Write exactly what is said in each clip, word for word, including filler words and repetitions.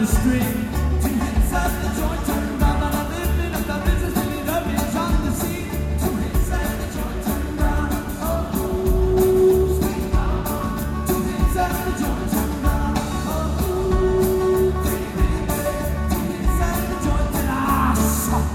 the street. Two hits at the joint, turned round, and I'm living up the business, living up is on the scene. Two hits at the joint, turned round, oh, sweet mama. Two hits at the joint, turned round, oh, pretty baby. Two hits at the joint, and ah, suck.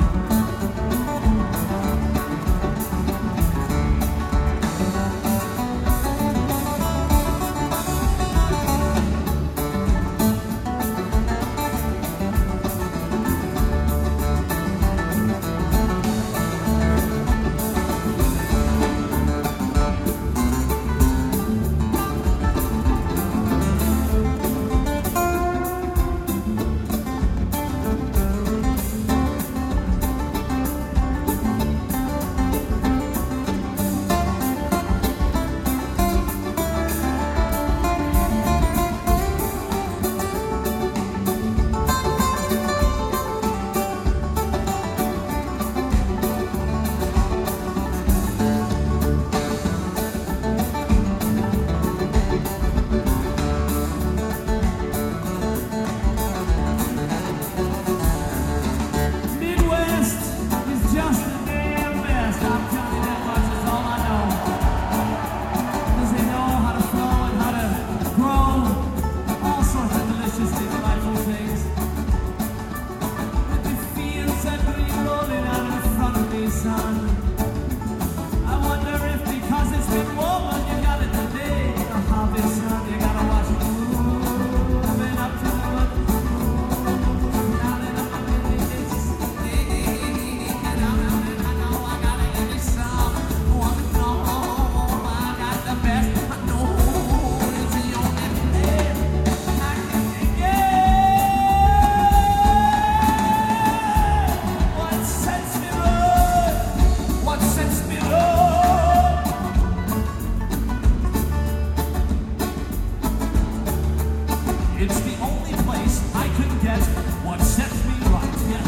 It's the only place I can get what sets me right. Yeah.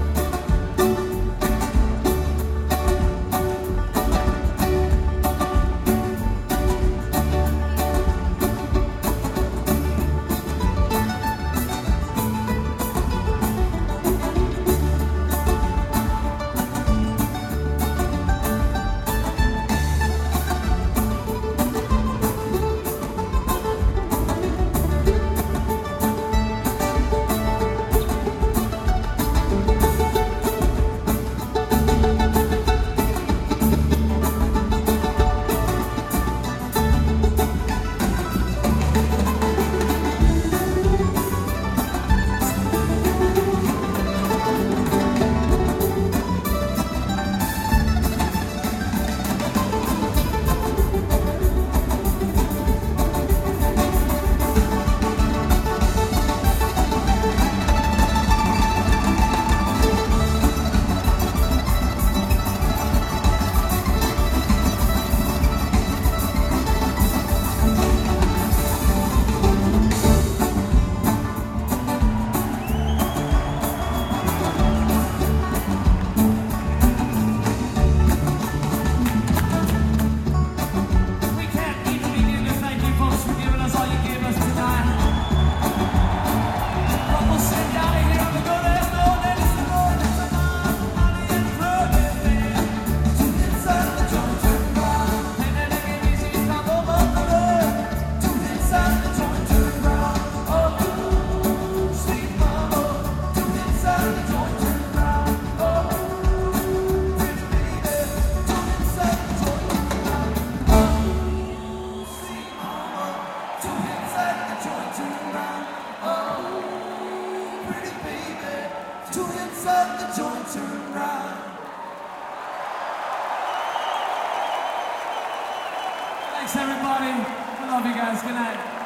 The joint turn round. Thanks everybody. I love you guys. Good night.